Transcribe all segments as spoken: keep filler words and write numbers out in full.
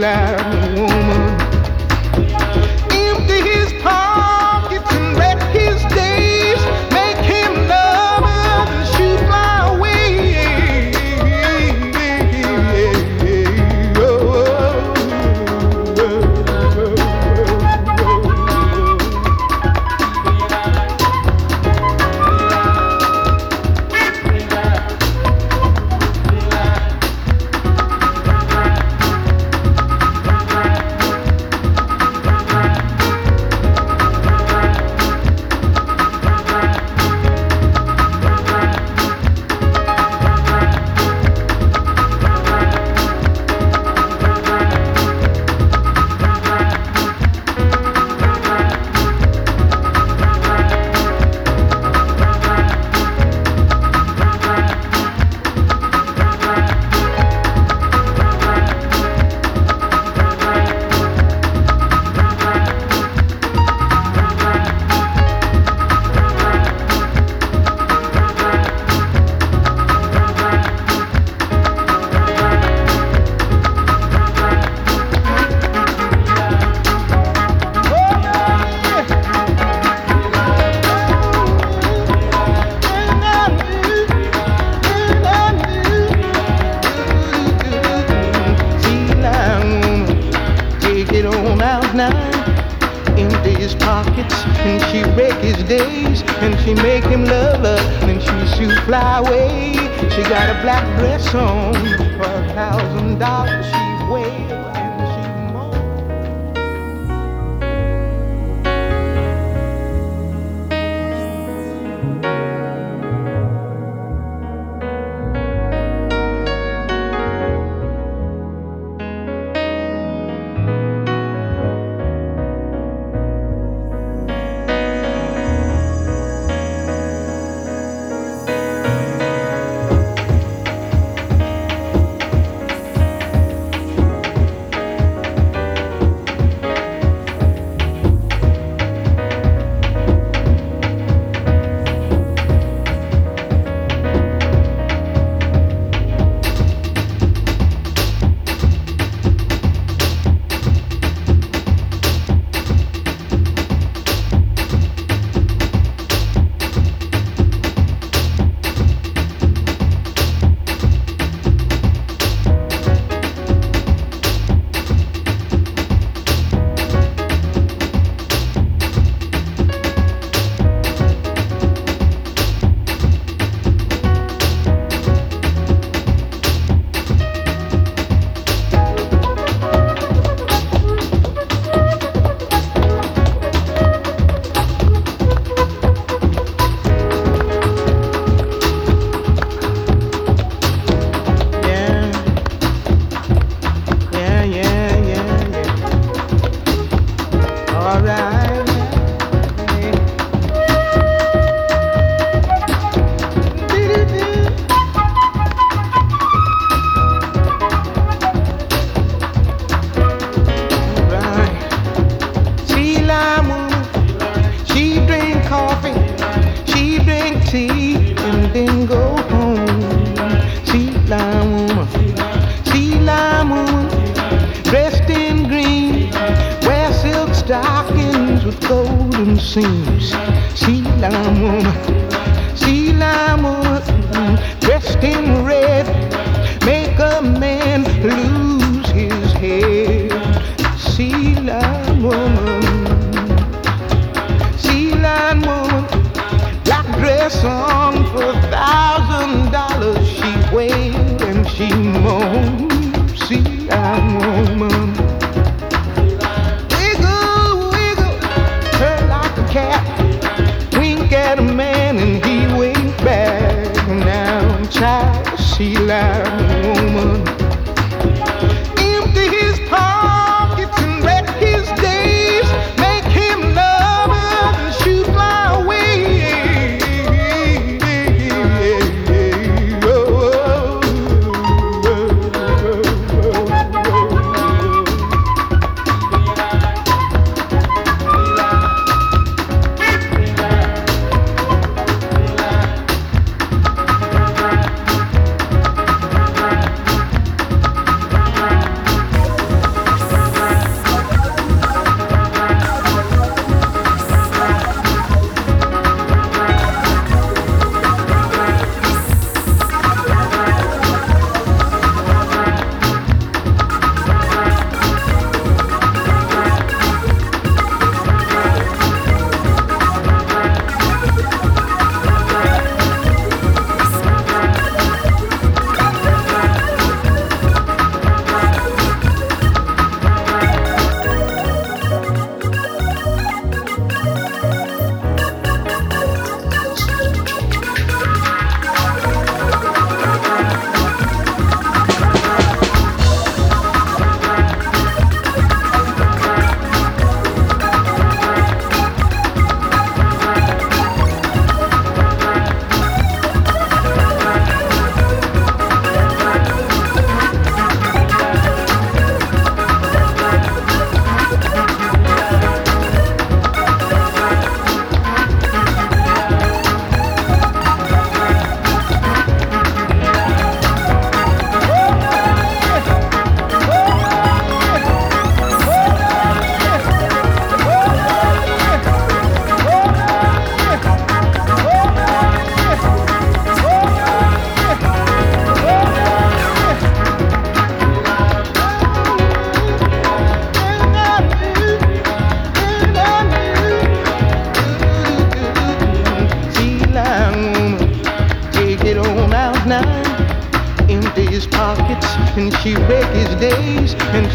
line woman. Empty his pockets and wreck his days. Make him lovers and shoot fly away. Oh, oh, empty his pockets and she wreck his days, and she make him love her and she shoot fly away. She got a black dress on for a thousand dollars. She wail and she moan. Seems sea lime woman, sea lime woman, dressed in red, make a man lose his head. Sea lime woman, sea lime woman, black dress on for a thousand dollars. She wailed and she moaned. Sea lime woman. Cat, wink at a man and he winked back. Now I'm tired of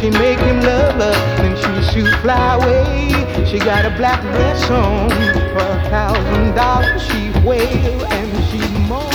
she make him love her, then she shoot fly away. She got a black dress on for a thousand dollars. She wail and she moan.